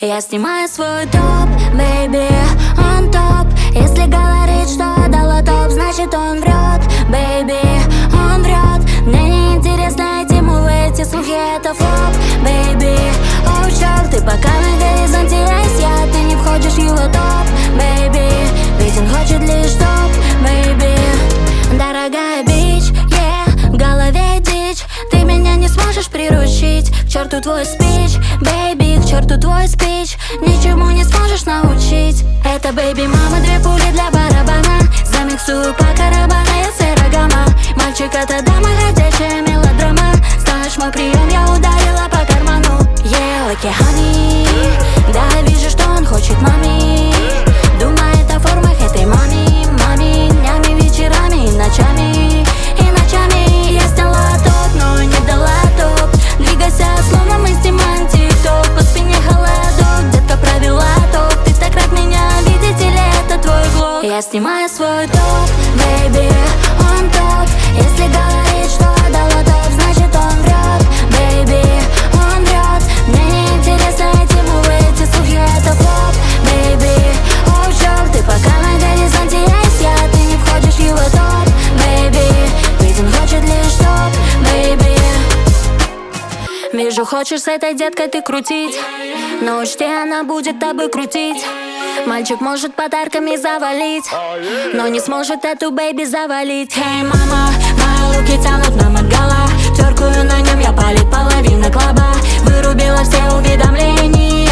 Я снимаю свой топ, бэйби, он топ. Если говорит, что дала топ, значит он врет, бэйби, он врет. Мне не интересно эти мувы, эти слухи, это флоп, бэйби. Оу, чёрт, ты пока на горизонте есть я, ты не входишь в его топ, бэйби. Ведь он хочет лишь топ, бэйби. Дорогая бич, в голове дичь. Ты меня не сможешь приручить. К черту твой спич, бэйби, к черту твой спич. Ничему не сможешь научить. Это бэйби мама, две пули для барабана. Замиксую по карабана, я сырогама. Мальчик это дама, ходячая мелодрама. Знаешь мой прием, я ударила по карману. Окей, honey. Да, вижу, что он хочет мами. Думает о формах этой мами. Мами, днями, вечерами и ночами. И ночами я сняла топ, но не дала топ. Двигайся, словно мы снимаем тик-ток. По спине холодок, детка провела топ. Ты так рад меня, видите ли, это твой глок. Я снимаю свой топ, бэйби, он топ. Если говорит, что дала топ, значит он врет, бэйби, он врет. Мне не интересно эти мувы, эти слухи, это флоп, бэйби. Оу, чёрт, ты пока на горизонте есть я, ты не входишь в его топ, бэйби. Ведь он хочет лишь топ, бэйби. Вижу, хочешь с этой деткой ты крутить, но учти, она будет тобой крутить. Мальчик может подарками завалить, но не сможет эту бэйби завалить. Эй, мама, мои руки тянут на мангала. Теркую на нем я палит половина клаба. Вырубила все уведомления.